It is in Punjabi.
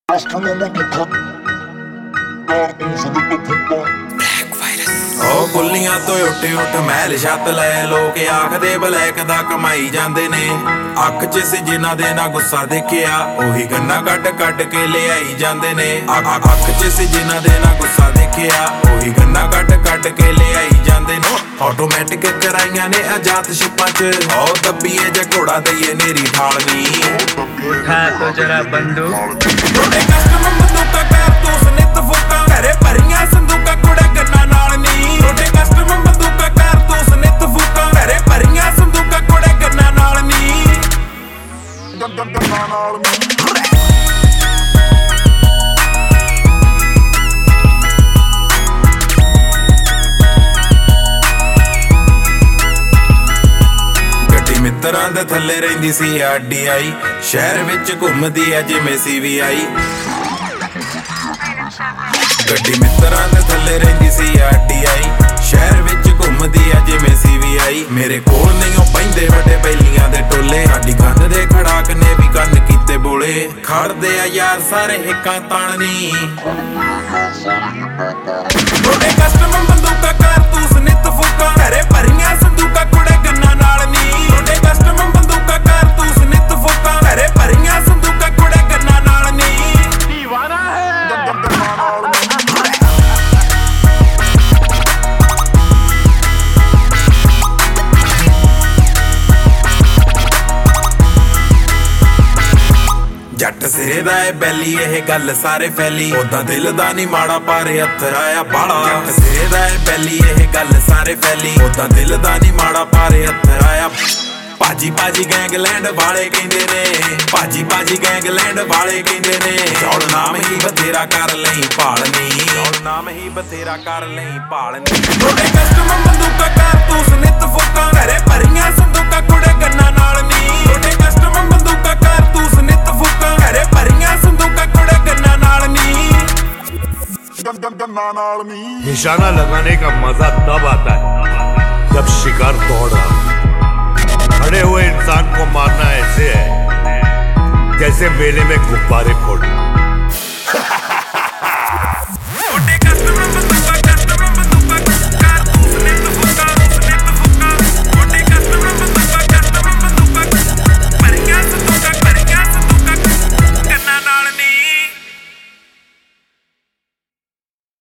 ਗੁੱਲੀਆਂ ਤੋਂ ਉੱਠ ਮਹਿਲ ਛੱਤ ਲੈ ਲੋਕ ਆਖਦੇ ਬਲੈਕ ਦਾ ਕਮਾਈ ਜਾਂਦੇ ਨੇ। ਅੱਖ 'ਚ ਸੀ ਜਿਨ੍ਹਾਂ ਦੇ ਨਾ ਗੁੱਸਾ ਦੇਖਿਆ ਉਹੀ ਗੰਨਾ ਕੱਢ ਕੇ ਲਿਆਈ ਜਾਂਦੇ ਨੇ। ਅੱਖ 'ਚ ਸੀ ਜਿਨ੍ਹਾਂ ਦੇ ਨਾ ਗੁੱਸਾ ਦੇਖਿਆ ਉਹੀ ਗੰਨਾ ਕੱਢ ਕੇ ਲਿਆਈ ਜਾਂਦੇ ਨੇ। ਆਟੋਮੈਟਿਕ ਕਰਾਈਆਂ ਨੇ ਆਜ਼ਾਦ ਸ਼ਿਪਾਂ 'ਚ ਉਹ ਦੱਬੀਏ ਜੇ ਘੋੜਾ ਦਈਏ ਨੇਰੀ ਠਾਲਨੀ। उठा तो जरा बंदूक ਕਸਟਮ ਬੰਦੂਕਾਂ ਕਾਰਤੂਸ ਨਿੱਤ ਫੂਕਾਂ ਘਰੇ ਭਰੀਆਂ ਸੰਦੂਕਾਂ ਕੁੜੇ ਗੰਨਾ ਨਾਲ ਨੀ। ਕਸਟਮ ਬੰਦੂਕਾਂ ਕਾਰਤੂਸ ਨਿੱਤ ਫੂਕਾਂ ਘਰੇ ਭਰੀਆਂ ਸੰਦੂਕਾਂ ਕੁੜੇ ਗੰਨਾ ਨਾਲ ਨੀ। ਮਿੱਤਰਾਂ ਦੇ ਥੱਲੇ ਰਹਿੰਦੀ ਸੀ ਆਰਡੀਆਈ ਸ਼ਹਿਰ ਵਿੱਚ ਘੁੰਮਦੀ ਐ ਜਿਵੇਂ CVI। ਗੱਡੀ ਮਿੱਤਰਾਂ ਦੇ ਥੱਲੇ ਰਹਿੰਦੀ ਸੀ ਆਰਡੀਆਈ ਸ਼ਹਿਰ ਵਿੱਚ ਘੁੰਮਦੀ ਐ ਜਿਵੇਂ CVI। ਮੇਰੇ ਕੋਲ ਨਹੀਂ ਉਹ ਪੈਂਦੇ ਵੱਡੇ ਬੈਲੀਆਂ ਦੇ ਟੋਲੇ ਸਾਡੀ ਕੰਨ ਦੇ ਖੜਾਕ ਨੇ ਵੀ ਕੰਨ ਕੀਤੇ ਬੋਲੇ। ਖੜਦੇ ਆ ਯਾਰ ਸਾਰੇ ਹਿੱਕਾਂ ਤਾਣਨੀ। ਕਸਟਮ ਬੰਦੂਕਾਂ ਕਾਰਤੂਸ ਨਿੱਤ ਫੂਕਾਂ ਘਰੇ ਭਰੀਆਂ ਸੰਦੂਕਾਂ ਕੁੜੇ ਗੰਨਾ ਨਾਲ ਨੀ। ਕਸਟਮ ਬੰਦੂਕਾਂ ਕਾਰਤੂਸ ਨਿੱਤ ਫੂਕਾਂ ਘਰੇ ਭਰੀਆਂ ਸੰਦੂਕਾਂ ਕੁੜੇ ਗੰਨਾ ਨਾਲ ਨੀ। ਦੀਵਾਨਾ ਹੈ ਜੱਟ ਸਿਰੇ ਦਾ ਏ ਬੈਲੀ ਇਹ ਗੱਲ ਸਾਰੇ ਫੈਲੀ ਉਦਾਂ ਦਿਲ ਦਾ ਨੀ ਮਾੜਾ ਪਰ ਹੱਥਰ ਆਇਆ ਬਾਲਾ। ਜੱਟ ਸਿਰੇ ਦਾ ਏ ਬੈਲੀ ਇਹ ਗੱਲ ਸਾਰੇ ਫੈਲੀ ਉਦਾਂ ਦਿਲ ਦਾ ਨੀ ਮਾੜਾ ਪਰ ਹੱਥਰ ਆਇਆ। ਭਾਜੀ ਗੈਂਗਲੈਂਡ ਵਾਲੇ ਕਹਿੰਦੇ ਨੇ ਭਾਜੀ ਗੈਂਗਲੈਂਡ ਵਾਲੇ ਕਹਿੰਦੇ ਨੇ। ਚੌੜ ਨਾਮ ਹੀ ਬਥੇਰਾ ਕਰ ਲਈ ਭਾਲਨੀ। ਚੌੜ ਨਾਮ ਹੀ ਬਥੇਰਾ ਕਰ ਲਈ ਭਾਲਨੀ। ਕਸਟਮ ਬੰਦੂਕਾਂ ਕਾਰਤੂਸ ਨਿੱਤ ਫੂਕਾਂ ਘਰੇ ਭਰੀਆਂ ਸੰਦੂਕਾਂ ਕੁੜੇ ਗੰਨਾ ਨਾਲ ਨੀ। ਕਸਟਮ ਬੰਦੂਕਾਂ ਕਾਰਤੂਸ ਨਿੱਤ ਫੂਕਾਂ ਘਰੇ ਭਰੀਆਂ ਸੰਦੂਕਾਂ ਕੁੜੇ ਗੰਨਾ ਨਾਲ ਨੀ। निशाना लगाने का मजा तब आता है जब शिकार दौड़ रहा हो। खड़े हुए इंसान को मारना ऐसे है जैसे मेले में गुब्बारे फोड़ना।